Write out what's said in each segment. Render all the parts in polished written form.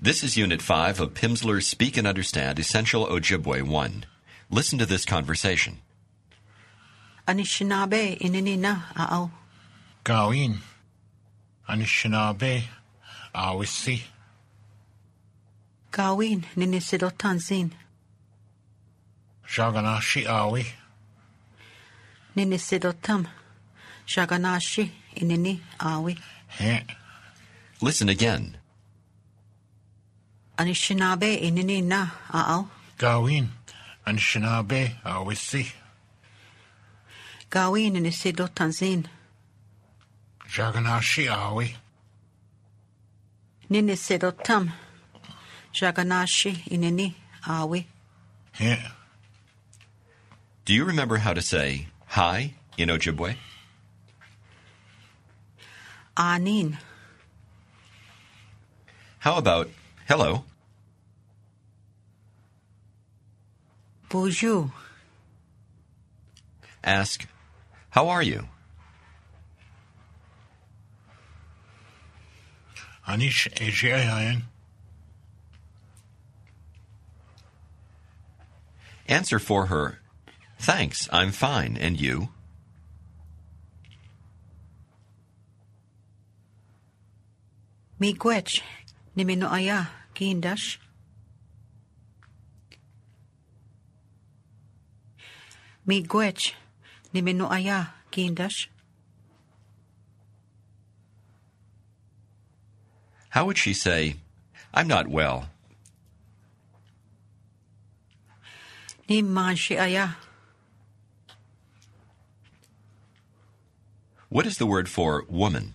This is Unit 5 of Pimsleur's Speak and Understand Essential Ojibwe 1. Listen to this conversation. Anishinaabe inenina aaw. Gawin. Anishinaabe awisi. Gawin ninisidotanzin. Jaganashi awi. Ninisidotam. Jaganashi ineni awi. He. Listen again. Anishinaabe inenina aaw. Gawin. Anishinaabe awisi. Gawin ninisidotanzin. Jaganashi awi. Ninisidotam. Jaganashi ineni awi. He. Do you remember how to say hi in Ojibwe? Anin. How about hello? Bonjour. Ask, how are you? Anish ejiayan. Answer for her, thanks, I'm fine, and you? Miigwech nimenoaya gindash. Miigwech nimenoaya gindash. How would she say, I'm not well? Ni manshiaya. What is the word for woman?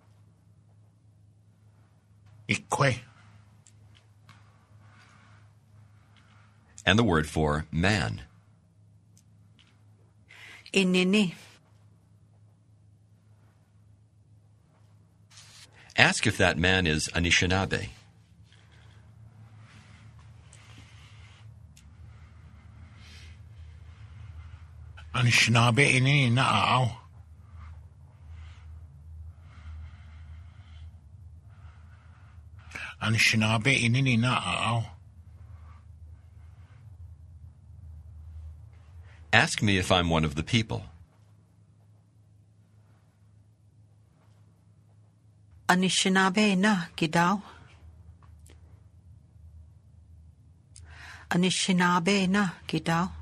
Ikwe. And the word for man? Inini. Ask if that man is Anishinaabe. Anishinaabe inini na aaw. Anishinaabe inini na aaw. Ask me if I'm one of the people. Anishinaabe na gidaw. Anishinaabe na gidaw.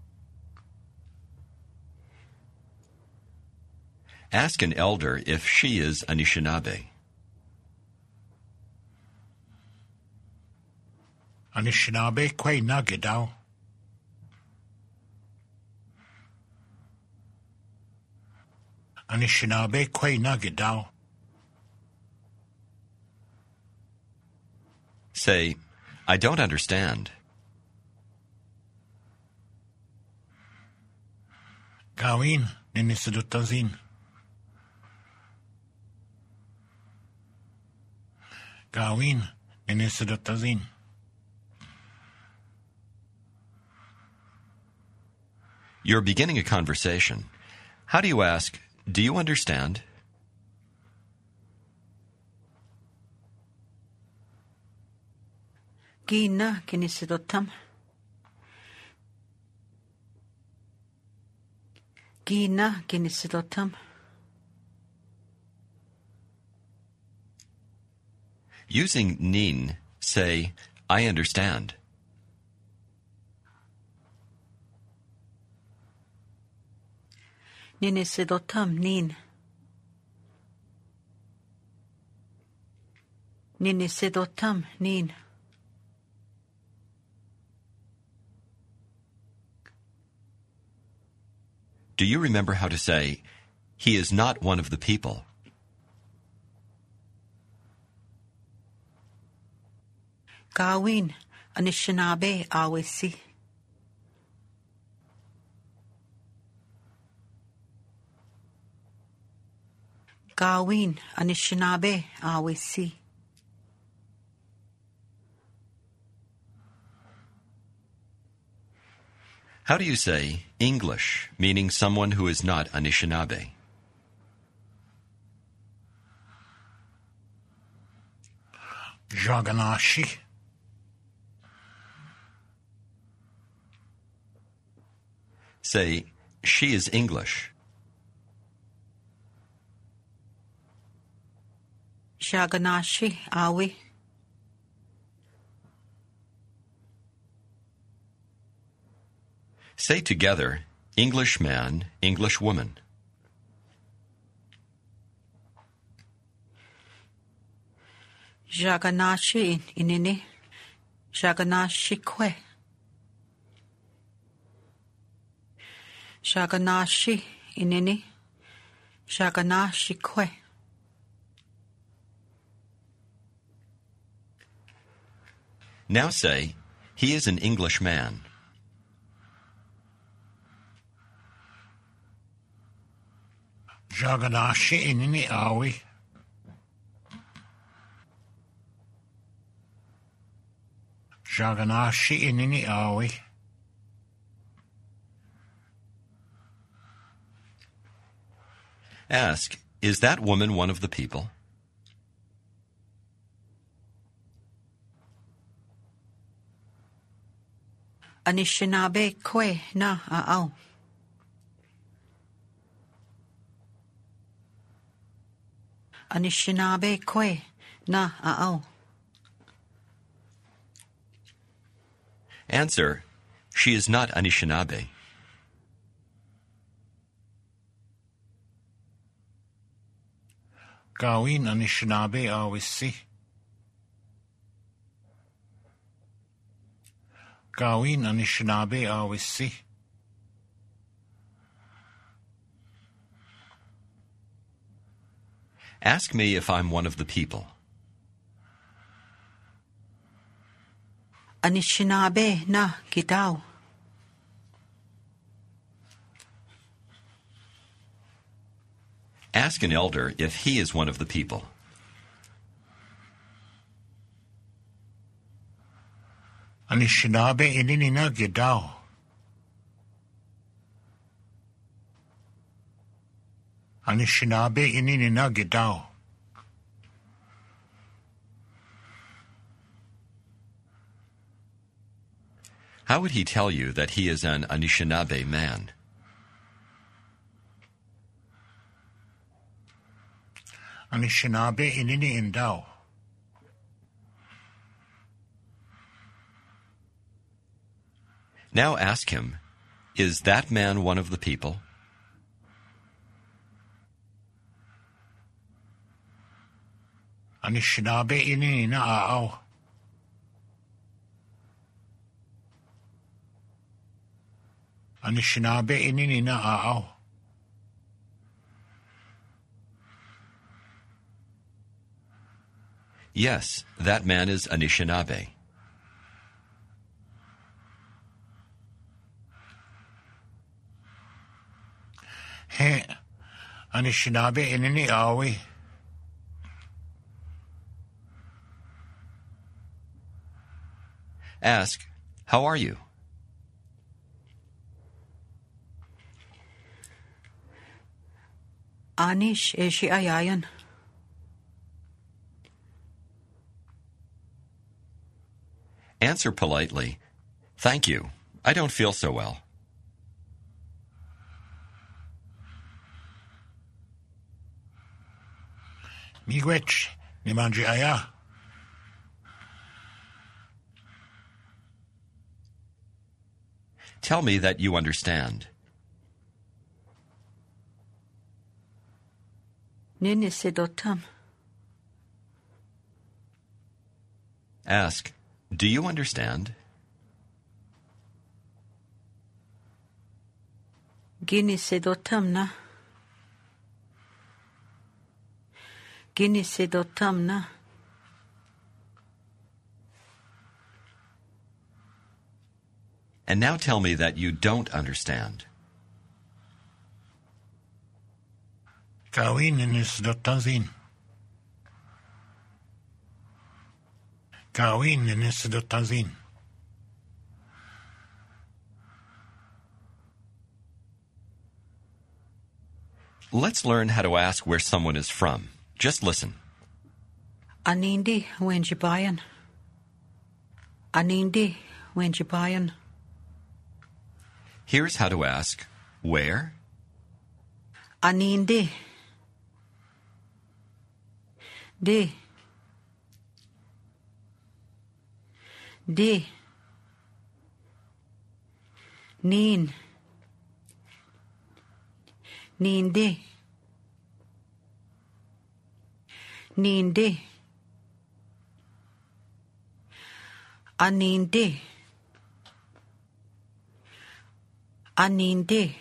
Ask an elder if she is Anishinaabe. Anishinaabe kwe na gidaw. Anishinaabe kwe na gidaw. Say, I don't understand. Gawin ninisidotanzin. Gawin ninisidotanzin. You're beginning a conversation. How do you ask, do you understand? Gina kinisidotam. Gina kinisidotam. Using nin, say, I understand. Ninisidotam nin. Ninisidotam nin. Do you remember how to say, he is not one of the people? Gawin Anishinaabe awisi. Gawin Anishinaabe awisi. How do you say English, meaning someone who is not Anishinaabe? Jaganashi. Say, she is English. Jaganashi awi. Say together, English man, English woman. Jaganashi inini. Jaganashi kwe. Jaganashi inini. Jaganashi kwe. Now say, he is an English man. Jaganashi inini awi. Jaganashi inini awi. Ask, is that woman one of the people? Anishinaabe kwe na aau. Anishinaabe kwe na aau. Answer, she is not Anishinaabe. Gawin Anishinaabe awisi. Gawin Anishinaabe awisi. Ask me if I'm one of the people. Anishinaabe na gidao. Ask an elder if he is one of the people. Anishinaabe inini na gidao. Anishinaabe inini na gidao. How would he tell you that he is an Anishinaabe man? Anishinaabe inini indao. Now ask him, is that man one of the people? Anishinaabe inini na aau. Anishinaabe inini na aau. Yes, that man is Anishinaabe. He, Anishinaabe inini awi. Ask, how are you? Anish eshi ayayan. Answer politely, thank you, I don't feel so well. Miigwech nimanji aya. Tell me that you understand. Nini sedotam. Ask, do you understand? Gini sedotam na. Gini sedotam na. And now tell me that you don't understand. Gawin inisdotazin. Gawin inisdotazin. Let's learn how to ask where someone is from. Just listen. Anindi Wenjibayan. Anindi Wenjibayan. Here's how to ask, where? Anindi. Di. Di. Nin. Nindi. Nindi. Anindi. Anindi.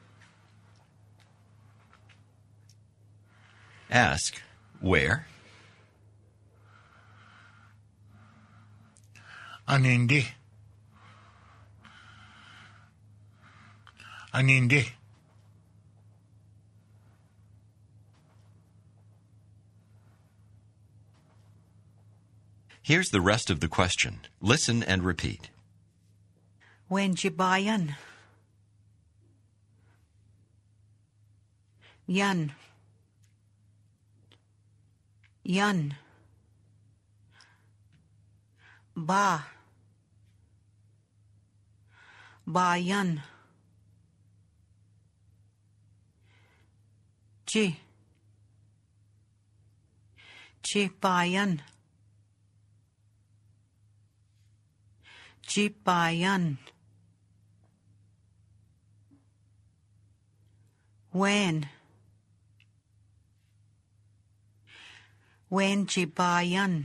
Ask, where? Anindi. Anindi. Here's the rest of the question. Listen and repeat. Wenjibayan. Yan. Yan. Ba. Bayan. Ji. Jibayan. Jibayan. When. Wenjibayan.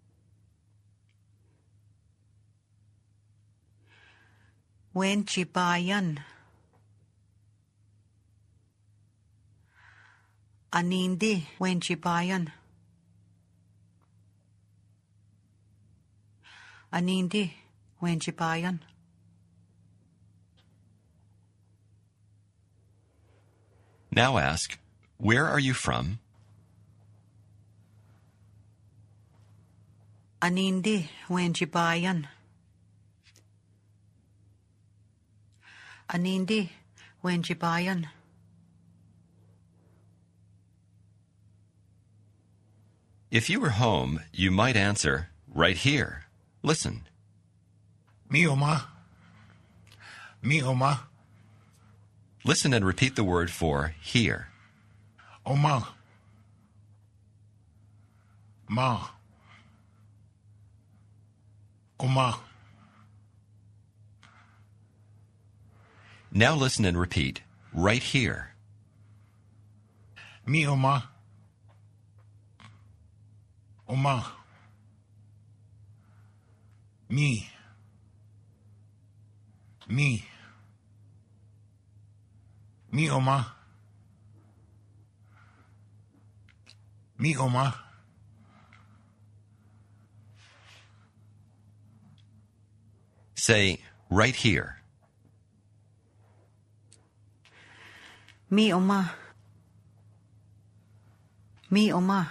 Wenjibayan. Anindi Wenjibayan. Anindi Wenjibayan. Now ask, where are you from? Anindi Wenjibayan. Anindi Wenjibayan. If you were home, you might answer, right here. Listen. Mi Oma. Mi Oma. Listen and repeat the word for here. Oma. Ma. Oma. Now listen and repeat, right here. Mi Oma. Oma. Mi. Mi. Mi Oma. Mi Oma. Say, right here. Mi Oma. Mi Oma.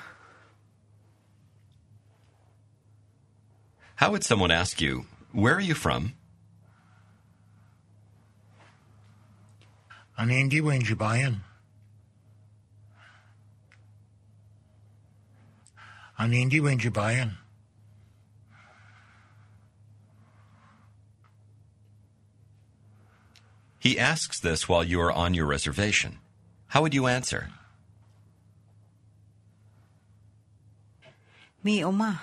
How would someone ask you, where are you from? Anindi Wenjibayan. Anindi Wenjibayan. He asks this while you are on your reservation. How would you answer? Mi Oma.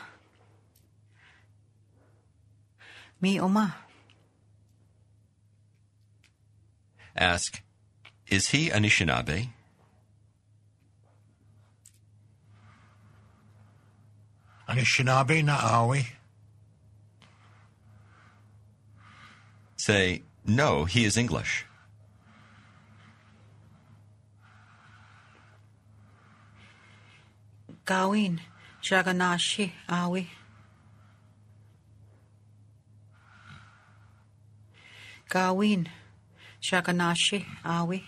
Mi Oma. Ask, is he Anishinaabe? Anishinaabe na awi. Say, no, he is English. Gawin. Jaganashi Awi. Gawin. Jaganashi Awi.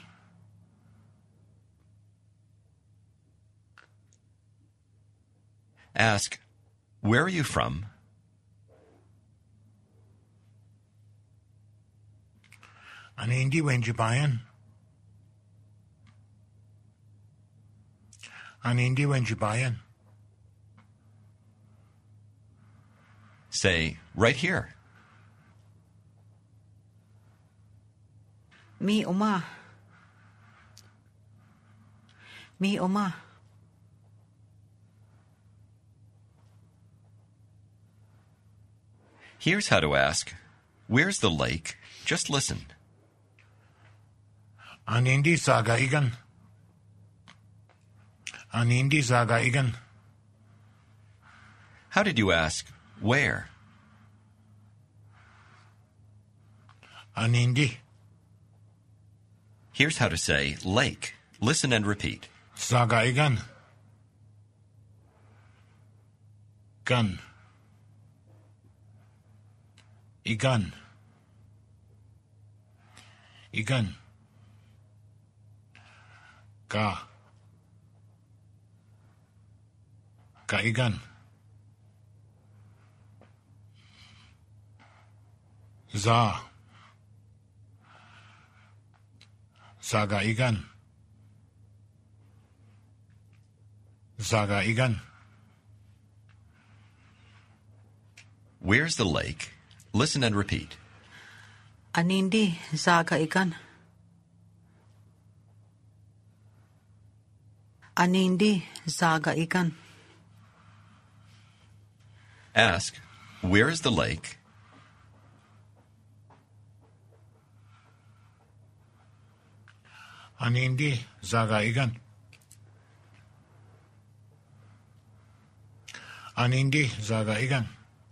Ask, where are you from? Anindi Wenjibayan. Anindi Wenjibayan. Say, right here. Mi oma. Mi oma. Here's how to ask, where's the lake? Just listen. Anindi saga igan. Anindi saga igan. How did you ask, where? Anindi Here's how to say lake. Listen and repeat. saga igan. Gun. Igan. Igan. Ka. Kaigan. Za. Saga igan. Saga igan. Where's the lake? Listen and repeat. Anindi zaga ikan. Anindi zaga ikan. Ask, where is the lake? Anindi zaga igan. Anindi zaga igan.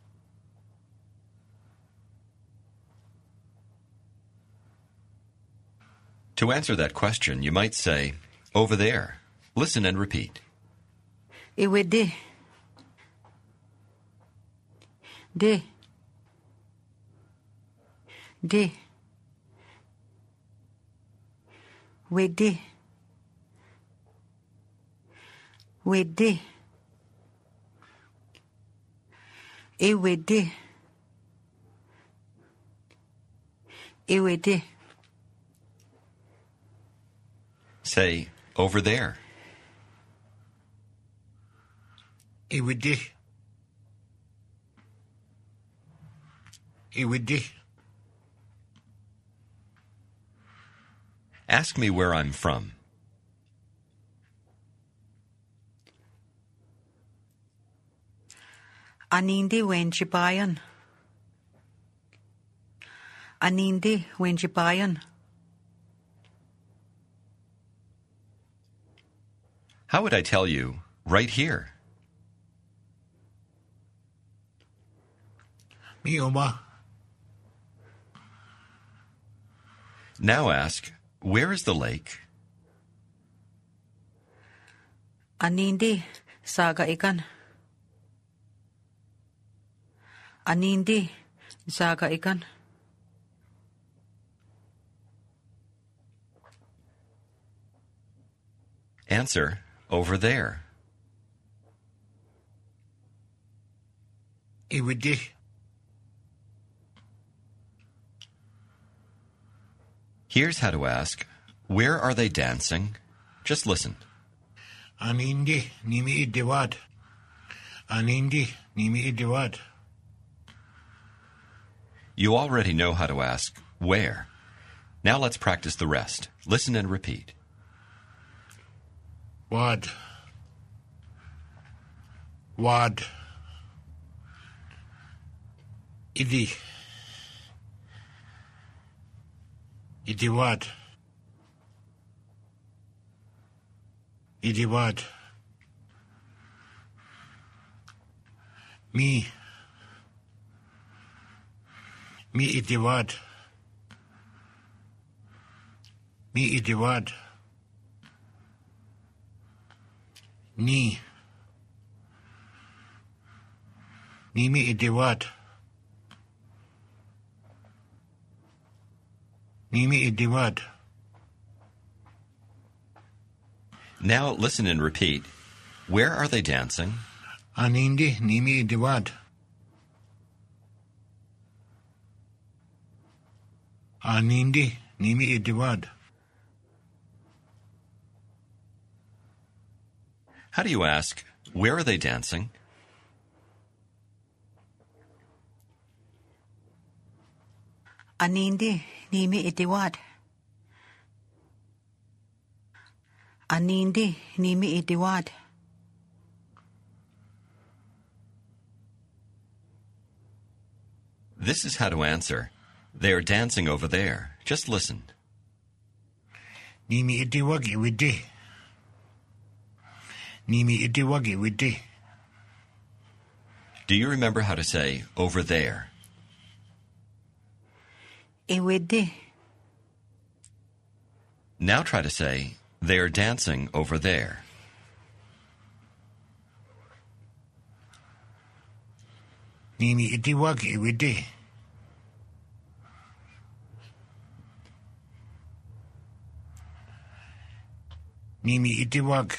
To answer that question, you might say, over there. Listen and repeat. Iwede. De. De. Wede. Wede. Iwede. Iwede. Say, over there. Iwidi. Iwidi. Ask me where I'm from. Anindi wenjibayan. Anindi wenjibayan. How would I tell you, right here? Mi oma. Now ask, where is the lake? Anindi saga ikan. Anindi saga ikan. Answer, over there. Iwidi. Here's how to ask, where are they dancing? Just listen. Anindi nimi idewad. Anindi nimi idewad. You already know how to ask, where? Now let's practice the rest. Listen and repeat. Wad. Wad. Idi. Idiwad. Idiwad. Mi. Mi idiwad. Mi idiwad. Ni. Ni mi idiwad. Ni mi idiwad. Now listen and repeat. Where are they dancing? Anindi ni mi idiwad. Anindi ni mi idiwad. How do you ask, where are they dancing? Anindi nimi itiwad. Anindi nimi itiwad. This is how to answer. They are dancing over there. Just listen. Nimi itiwag iwidi. Nimi itiwag iwidi. Do you remember how to say over there? Iwidi. Now try to say they are dancing over there. Nimi itiwag iwidi. Nimi itiwag.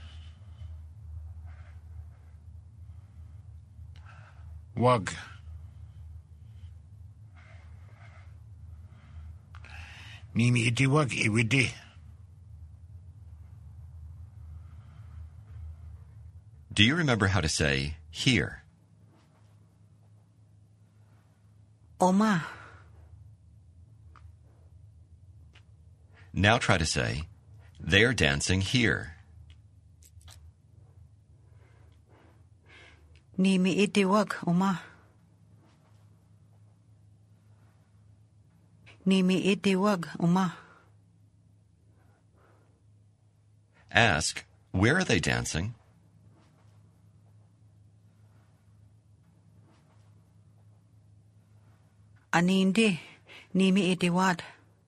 Wag. Nimi itiwag iwidi. Do you remember how to say here? Oma. Now try to say they are dancing here. Nimi itiwag oma. Nimi itiwag oma. Ask, where are they dancing? Anindi nimi itiwad.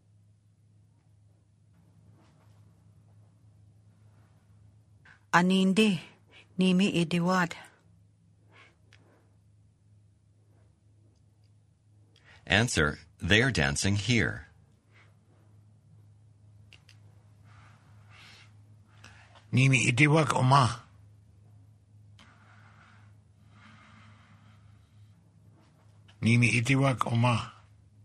Anindi nimi itiwad. Answer, they are dancing here. Nimi itiwag oma. Nimi itiwag oma.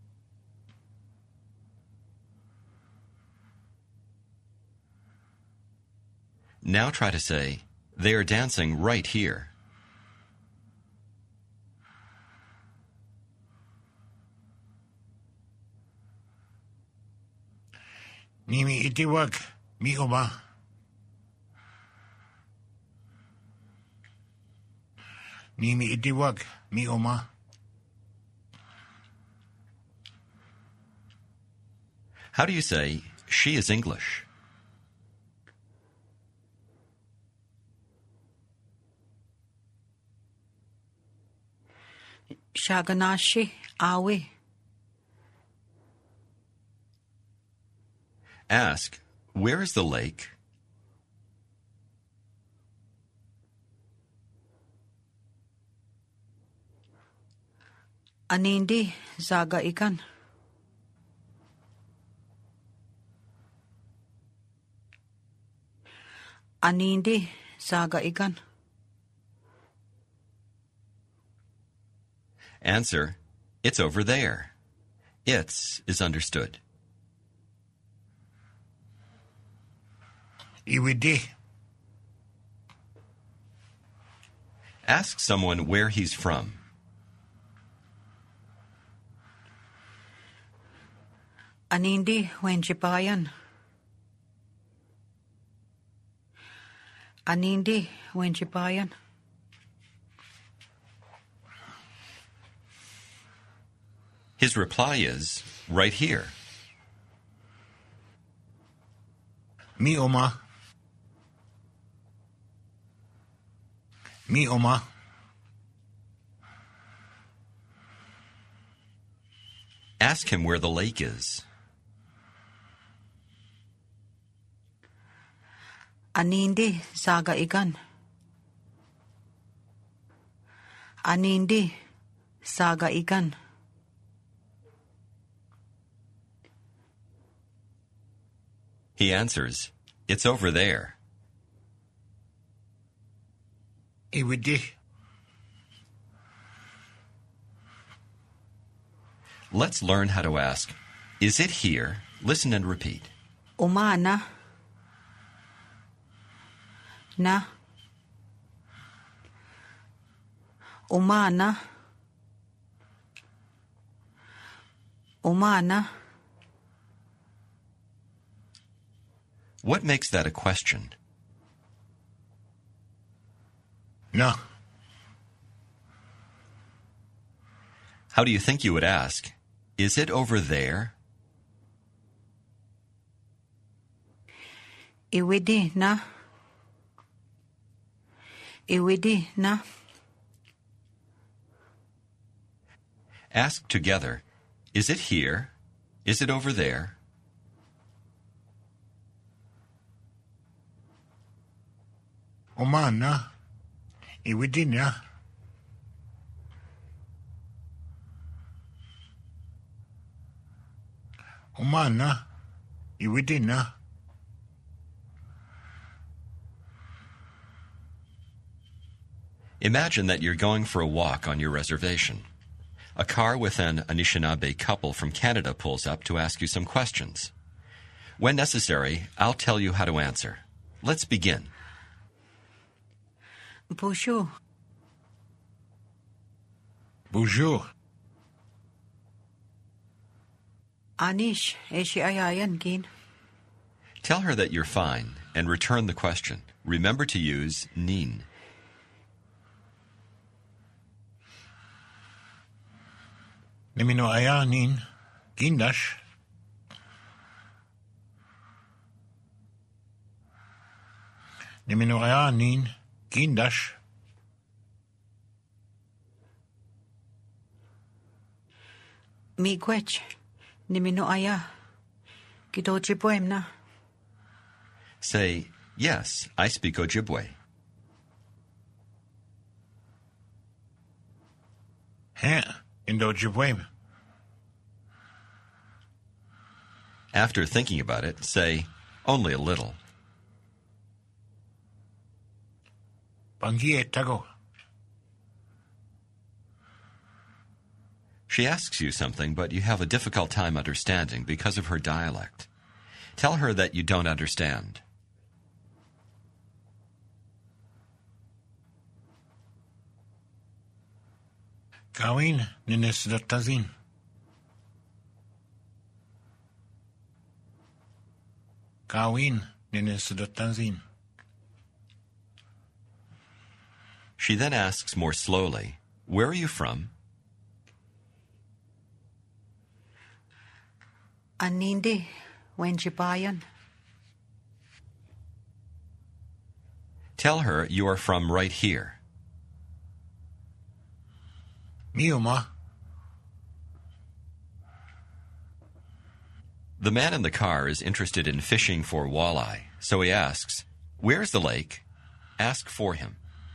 Now try to say they are dancing right here. Nimi itiwag mi oma. Nimi itiwag mi oma. How do you say she is English? Shaganashi awi. Ask, where is the lake? Anindi zaga ikan. Anindi zaga ikan. Answer, it's over there. It's is understood. Iwidi. Ask someone where he's from. Anindi wenjipayan. Anindi wenjipayan. His reply is, right here. Mi oma. Mi oma. Ask him where the lake is. Anindi zaga ikan. Anindi zaga ikan. He answers, it's over there. Iwidi. Let's learn how to ask, is it here? Listen and repeat. Umana. Na. Umana. Uma na. What makes that a question? Na. How do you think you would ask? Is it over there? Iwidi na. Iwidi na. Ask together. Is it here? Is it over there? Uma na. Iwidi na. Uma na. Iwidi na. Imagine that you're going for a walk on your reservation. A car with an Anishinaabe couple from Canada pulls up to ask you some questions. When necessary, I'll tell you how to answer. Let's begin. Bonjour. Bonjour. Anish, eshi ayayan gin. Tell her that you're fine and return the question. Remember to use nin. Nimino ayanin. Gindash. Nimino ayanin. Gindash. Miigwech. Nimino aya. Kidojiboem na. Say, yes, I speak Ojibwe. He. Indo-Ojibwe. After thinking about it, say, only a little. Bangie tago. She asks you something, but you have a difficult time understanding because of her dialect. Tell her that you don't understand. Gawin ninisdatazin. Gawin ninisdatazin. She then asks more slowly, where are you from? Anindi, wenjibayan. Tell her you are from right here. Miuma. The man in the car is interested in fishing for walleye, so he asks, where's the lake? Ask for him.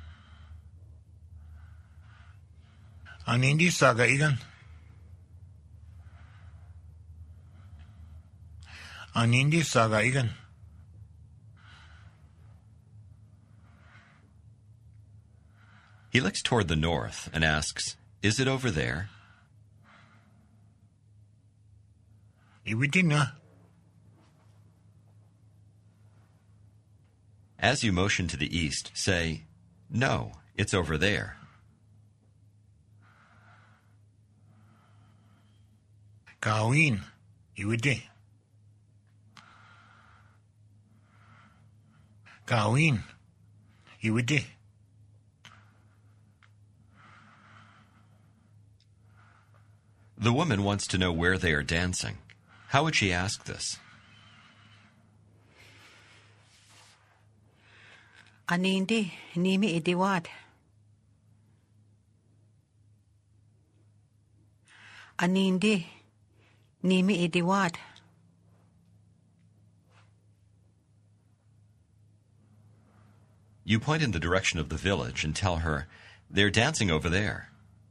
Anindi saga igan. Anindi saga igan. He looks toward the north and asks, is it over there? Iwidina. As you motion to the east, say, no, it's over there. Gawin. Iwidi. Gawin. Iwidi. The woman wants to know where they are dancing. How would she ask this? Anindi, nimi idiwad. Anindi, nimi idiwad. You point in the direction of the village and tell her, they're dancing over there.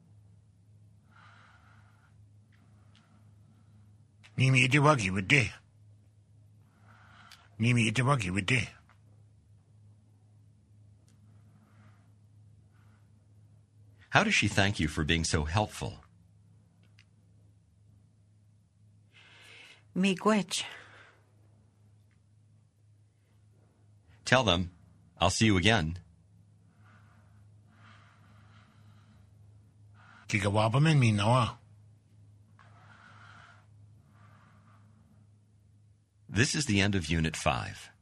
Nimi idiwagi widi. Nimi idiwagi widi. How does she thank you for being so helpful? Miigwech. Tell them, I'll see you again. Kigawabamen minawa. This is the end of Unit 5.